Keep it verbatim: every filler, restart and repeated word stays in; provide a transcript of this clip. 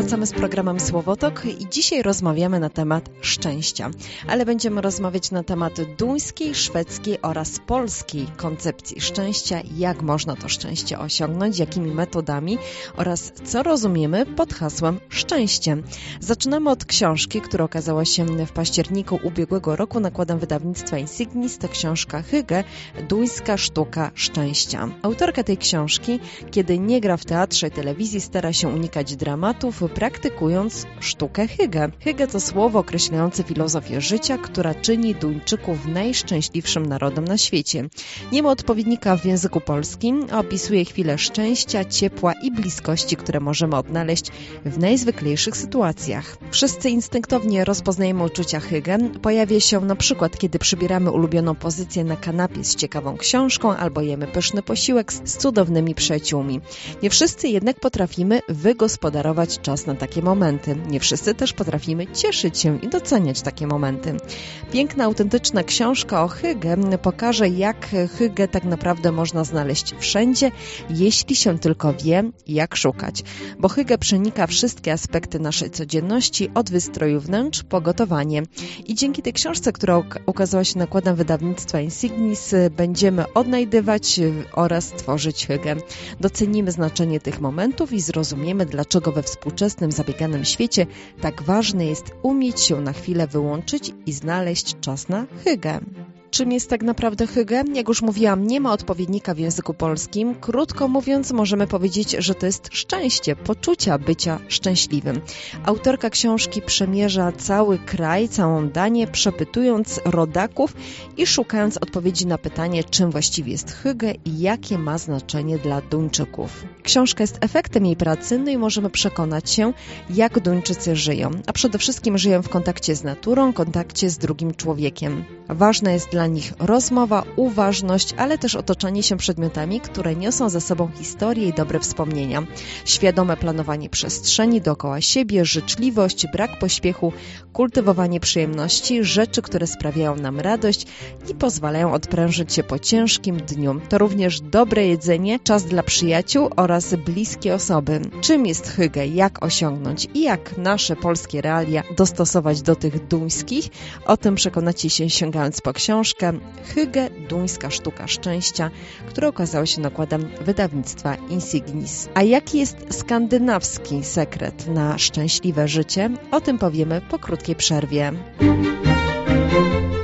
Wracamy z programem Słowotok i dzisiaj rozmawiamy na temat szczęścia, ale będziemy rozmawiać na temat duńskiej, szwedzkiej oraz polskiej koncepcji szczęścia, jak można to szczęście osiągnąć, jakimi metodami oraz co rozumiemy pod hasłem szczęście. Zaczynamy od książki, która okazała się w październiku ubiegłego roku nakładem wydawnictwa Insignis. To książka Hygge, Duńska sztuka szczęścia. Autorka tej książki, kiedy nie gra w teatrze i telewizji, stara się unikać dramatów, praktykując sztukę Hygge. Hygge to słowo określające filozofię życia, która czyni Duńczyków najszczęśliwszym narodem na świecie. Nie ma odpowiednika w języku polskim, a opisuje chwile szczęścia, ciepła i bliskości, które możemy odnaleźć w najzwyklejszych sytuacjach. Wszyscy instynktownie rozpoznajemy uczucia Hygge. Pojawia się na przykład, kiedy przybieramy ulubioną pozycję na kanapie z ciekawą książką albo jemy pyszny posiłek z cudownymi przyjaciółmi. Nie wszyscy jednak potrafimy wygospodarować czas na takie momenty. Nie wszyscy też potrafimy cieszyć się i doceniać takie momenty. Piękna, autentyczna książka o Hygge pokaże, jak Hygge tak naprawdę można znaleźć wszędzie, jeśli się tylko wie, jak szukać. Bo Hygge przenika wszystkie aspekty naszej codzienności, od wystroju wnętrz po gotowanie. I dzięki tej książce, która ukazała się nakładem wydawnictwa Insignis, będziemy odnajdywać oraz tworzyć Hygge. Docenimy znaczenie tych momentów i zrozumiemy, dlaczego we współczesnym, zabieganym świecie tak ważne jest umieć się na chwilę wyłączyć i znaleźć czas na Hygge. Czym jest tak naprawdę Hygge? Jak już mówiłam, nie ma odpowiednika w języku polskim. Krótko mówiąc, możemy powiedzieć, że to jest szczęście, poczucia bycia szczęśliwym. Autorka książki przemierza cały kraj, całą Danię, przepytując rodaków i szukając odpowiedzi na pytanie, czym właściwie jest Hygge i jakie ma znaczenie dla Duńczyków. Książka jest efektem jej pracy, no i możemy przekonać się, jak Duńczycy żyją. A przede wszystkim żyją w kontakcie z naturą, kontakcie z drugim człowiekiem. Ważna jest dla nich rozmowa, uważność, ale też otoczenie się przedmiotami, które niosą ze sobą historię i dobre wspomnienia. Świadome planowanie przestrzeni dookoła siebie, życzliwość, brak pośpiechu, kultywowanie przyjemności, rzeczy, które sprawiają nam radość i pozwalają odprężyć się po ciężkim dniu. To również dobre jedzenie, czas dla przyjaciół oraz bliskie osoby. Czym jest Hygge, jak osiągnąć i jak nasze polskie realia dostosować do tych duńskich? O tym przekonacie się sięgając po książkę Hygge, Duńska sztuka szczęścia, która okazała się nakładem wydawnictwa Insignis. A jaki jest skandynawski sekret na szczęśliwe życie? O tym powiemy po krótkiej przerwie.